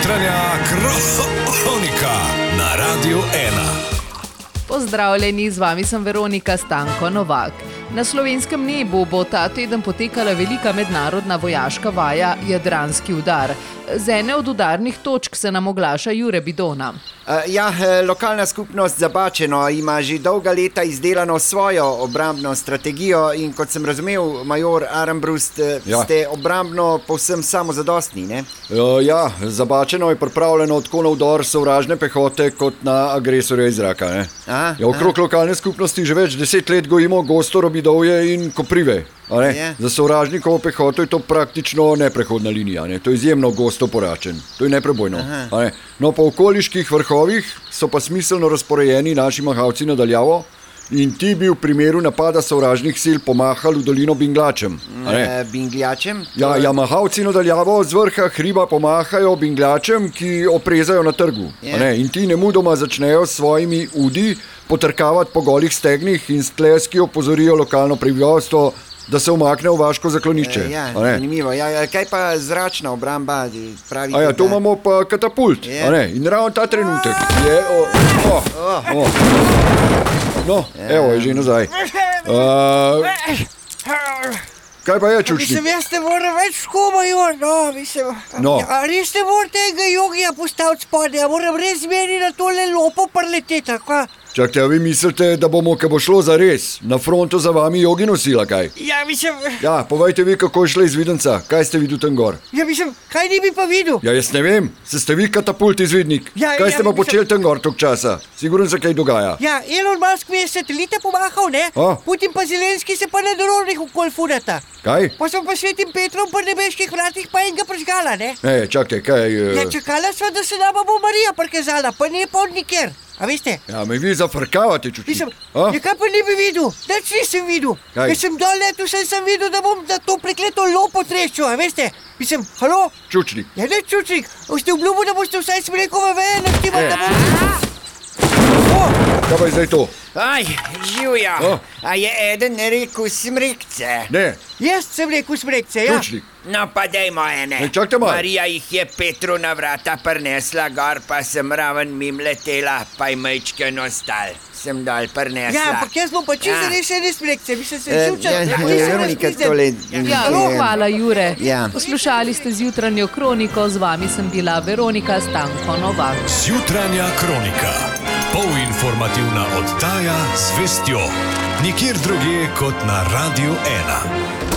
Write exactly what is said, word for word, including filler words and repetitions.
Jutranja kronika na Radiu ena. Pozdravljeni, z vami sem Veronika Stanko Novak. Na slovenskem nebu bo ta teden potekala velika mednarodna vojaška vaja Jadranski udar. Z ene od udarnih točk se nam oglaša Jure Bidona. Uh, ja, lokalna skupnost Zabačeno ima že dolga leta izdelano svojo obrambno strategijo in kot sem razumel, major Armbrust, ja. ste obrambno povsem samozadostni, ne? Uh, ja, Zabačeno je pripravljeno tako na vdor sovražne pehote kot na agresorja iz zraka, ne? Aha, ja, okrog aha. lokalne skupnosti že več deset let gojimo gosto robidovje in koprive. Yeah. Za sovražnikovo pehoto je to praktično neprehodna linija, ne? To je izjemno gosto poračen, to je neprebojno. No, po okoliških vrhovih so pa smiselno razporejeni naši mahavci nadaljavo in ti bi v primeru napada sovražnih sil pomahali v dolino Binglačem. E, Bingljačem? Ja, ja, mahavci nadaljavo z vrha hriba pomahajo Binglačem, ki oprezajo na trgu. Yeah. In ti nemudoma začnejo s svojimi udi potrkavati po golih stegnih in s tleski opozorijo lokalno prebivalstvo, da se umakne v vaško zaklonišče. E, ja, zanimivo. Ja, kaj pa zračna obramba? Pravite, a ja, to da... imamo pa katapult. Yeah. In ravno ta trenutek je... O, o, o. No, yeah. Evo je že nazaj. Uh, kaj pa je, Čučnik? Mislim, jaz ne moram več škomajor, no, mislim... No. A res ne moram tega jogija postaviti spode, a moram res meni na tole lopo prleteti, tako? Čakajte, a vi mislite, da bomo, ko bo šlo za res, na frontu za vami jogi nosila, kaj? Ja, mislim... Ja, povejte vi, kako je šla izvidenca, kaj ste videl tam gor? Ja, mislim, kaj ni bi pa videl? Ja, jaz ne vem, se ste vi katapult izvidnik. Ja, kaj ja, ste pa mislim... počeli tam gor tok časa? Sigurno se kaj dogaja. Ja, Elon Musk mi je satelite pomahal, ne? A? Putin pa Zelenski se pa na dorovnih okol furata. Kaj? Pa sem pa Svetim Petrom po nebeških vratih pa enega prežgala, ne? Ne, čakajte, kaj... Uh... Ja, čakala sva, da se nama bo Marija prikazala, pa ne pa od nikjer. A veste? Ja, me vi zafrkavate, Čučnik. Mislim, nekaj pa ne bi videl, nič nisem videl. Kaj? Jaz sem dol letu, sem, sem videl, da bom da to prekleto lopo treščil, a veste? Mislim, halo? Čučnik. Ja, ne, Čučnik, ste obljubil, da boste vsaj smrekove veje naštimali, da bom... Kaj pa je zdaj to? Aj, živja, oh. A je eden rekel smrekce? Ne. Jaz sem rekel smrekce, ja. Čučnik. No, pa dajmo ene. Ne, čakajte malo. Marija jih je Petru na vrata prinesla gor, pa sem raven mim letela, pa je majčken ostal. Sem dol prinesla. Ja, ampak jaz bom pa čisto ja. rešene smrekce, bi se se čučal. Ja, Veronika, tole... Ja, hvala, Jure. Ja. Poslušali ste z jutranjo kroniko, z vami sem bila Veronika Stanko Novak. Jutranja kronika. Polinformativna oddaja z vestjo. Nikjer drugje kot na Radiu ena.